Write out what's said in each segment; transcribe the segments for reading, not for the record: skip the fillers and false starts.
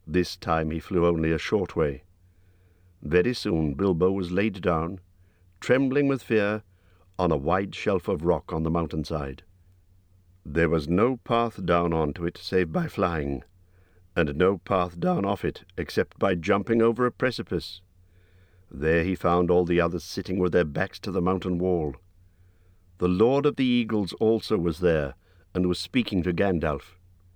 This time he flew only a short way. Very soon Bilbo was laid down, trembling with fear, on a wide shelf of rock on the mountainside. There was no path down onto it save by flying, and no path down off it except by jumping over a precipice. There he found all the others sitting with their backs to the mountain wall. The Lord of the Eagles also was there, and was speaking to Gandalf.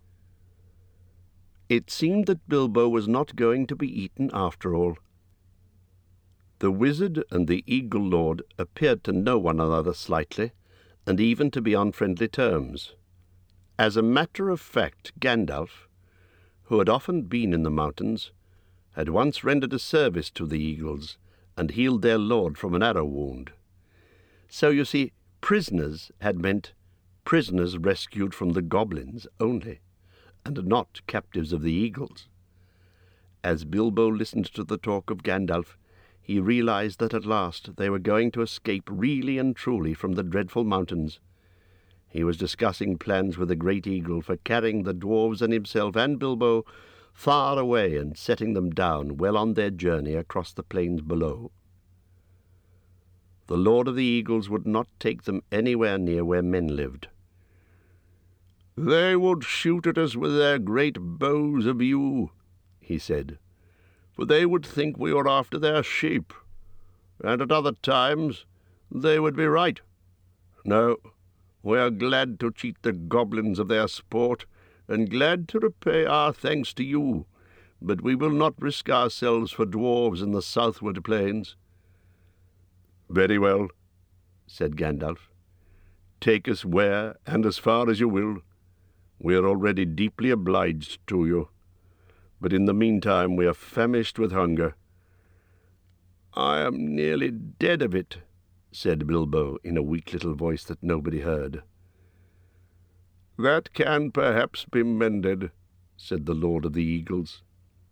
It seemed that Bilbo was not going to be eaten after all. The wizard and the Eagle Lord appeared to know one another slightly, and even to be on friendly terms. As a matter of fact, Gandalf, who had often been in the mountains, had once rendered a service to the Eagles, and healed their lord from an arrow wound. So, you see, prisoners had meant prisoners rescued from the goblins only, and not captives of the Eagles. As Bilbo listened to the talk of Gandalf, he realized that at last they were going to escape really and truly from the dreadful mountains. He was discussing plans with the great eagle for carrying the dwarves and himself and Bilbo far away and setting them down well on their journey across the plains below. The Lord of the Eagles would not take them anywhere near where men lived. "They would shoot at us with their great bows of yew," he said, "for they would think we were after their sheep, and at other times they would be right. No, we are glad to cheat the goblins of their sport, and glad to repay our thanks to you, but we will not risk ourselves for dwarves in the southward plains." "Very well," said Gandalf. "Take us where and as far as you will. We are already deeply obliged to you, but in the meantime we are famished with hunger." "I am nearly dead of it," said Bilbo in a weak little voice that nobody heard. "That can perhaps be mended," said the Lord of the Eagles.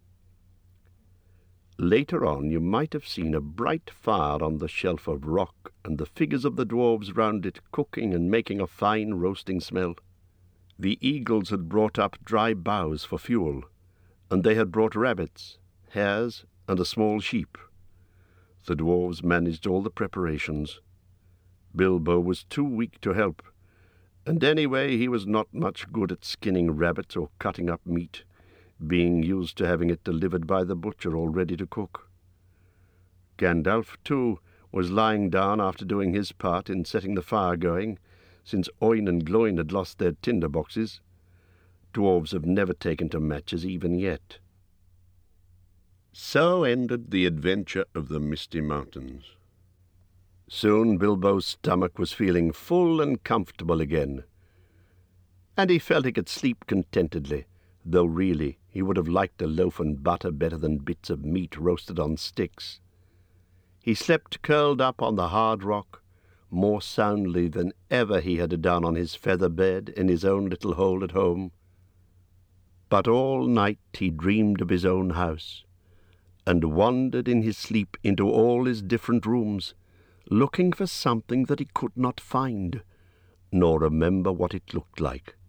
Later on you might have seen a bright fire on the shelf of rock, and the figures of the dwarves round it cooking and making a fine roasting smell. The eagles had brought up dry boughs for fuel, and they had brought rabbits, hares, and a small sheep. The dwarves managed all the preparations. Bilbo was too weak to help, and anyway he was not much good at skinning rabbits or cutting up meat, being used to having it delivered by the butcher all ready to cook. Gandalf, too, was lying down after doing his part in setting the fire going, since Oin and Gloin had lost their tinder boxes. Dwarves have never taken to matches even yet. So ended the adventure of the Misty Mountains. Soon Bilbo's stomach was feeling full and comfortable again, and he felt he could sleep contentedly, though really he would have liked a loaf and butter better than bits of meat roasted on sticks. He slept curled up on the hard rock, more soundly than ever he had done on his feather bed in his own little hole at home. But all night he dreamed of his own house, and wandered in his sleep into all his different rooms, looking for something that he could not find, nor remember what it looked like.